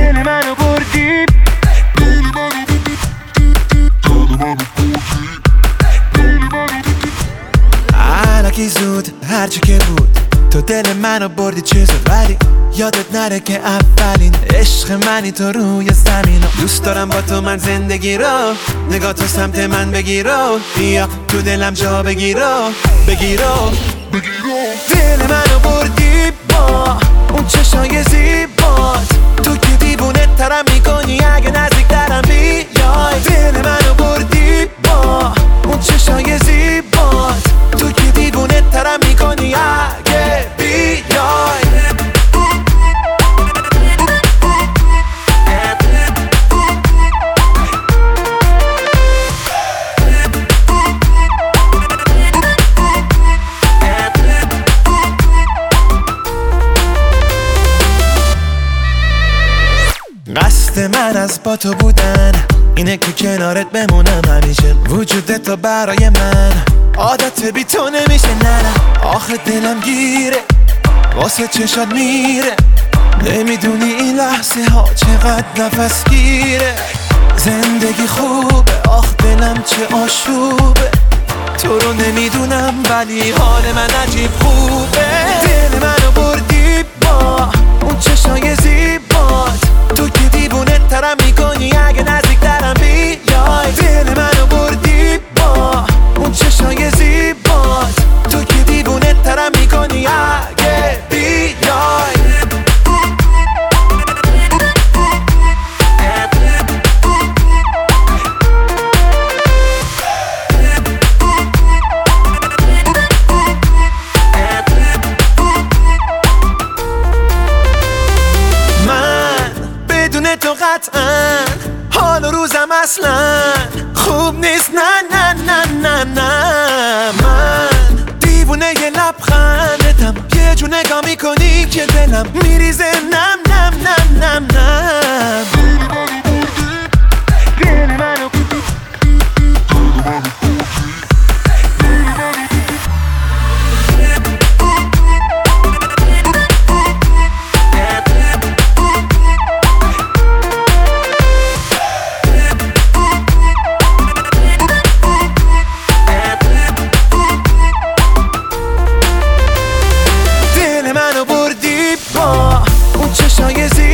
دل منو بردی، الکی زود هرچی که بود تو دل منو بردی چه زود، ولی یادت نره که اولین عشق منی تو روی زمین. دوست دارم با تو من زندگی رو، نگاه تو سمت من بگیرو، بیا تو دلم جا بگیرو بگیرو. دل منو بردی با اون چشای زیبات، تو که دیوونه ترم میکنی اگه نزدیک ترم بیای. دل منو بردی با اون چشای زیبات، تو که دیوونه ترم میکنی اگه بیای. قصد من از با تو بودن اینه که کنارت بمونم همیشه، وجودت تو برای من عادت بی تو نمیشه. نه آخه دلم گیره واسه چشات میره، نمیدونی این لحظه ها چقدر نفس گیره. زندگی خوبه آخ دلم چه آشوبه، تو رو نمیدونم ولی حال من عجیب خوبه. دل منو بردی با اون چشای زیبات، تو که دیوونه ترم میکنی اگه نزدیک ترم بیای. دل منو بردی با اون چشای زیبات، تو که دیوونه ترم میکنی اگه بیای. تو قطعا حال و روزم اصلا خوب نیست، نه نه نه نه نه. من دیوونه یه لبخندتم، یه جو نگاه میکنی که دلم میریزه نم نم نم نم نم. دل منو اون چشای